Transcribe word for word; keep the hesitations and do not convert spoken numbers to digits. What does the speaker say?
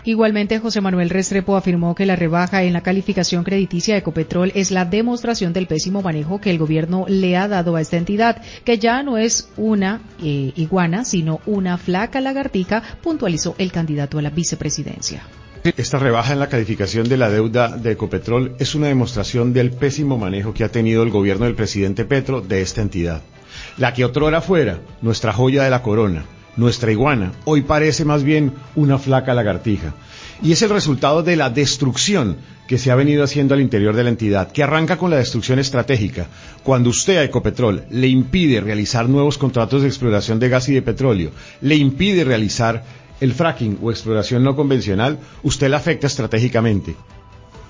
Igualmente, José Manuel Restrepo afirmó que la rebaja en la calificación crediticia de Ecopetrol es la demostración del pésimo manejo que el gobierno le ha dado a esta entidad, que ya no es una eh, iguana, sino una flaca lagartija, puntualizó el candidato a la vicepresidencia. Esta rebaja en la calificación de la deuda de Ecopetrol es una demostración del pésimo manejo que ha tenido el gobierno del presidente Petro de esta entidad. La que otrora fuera nuestra joya de la corona, nuestra iguana, hoy parece más bien una flaca lagartija. Y es el resultado de la destrucción que se ha venido haciendo al interior de la entidad, que arranca con la destrucción estratégica. Cuando usted a Ecopetrol le impide realizar nuevos contratos de exploración de gas y de petróleo, le impide realizar el fracking o exploración no convencional, usted la afecta estratégicamente.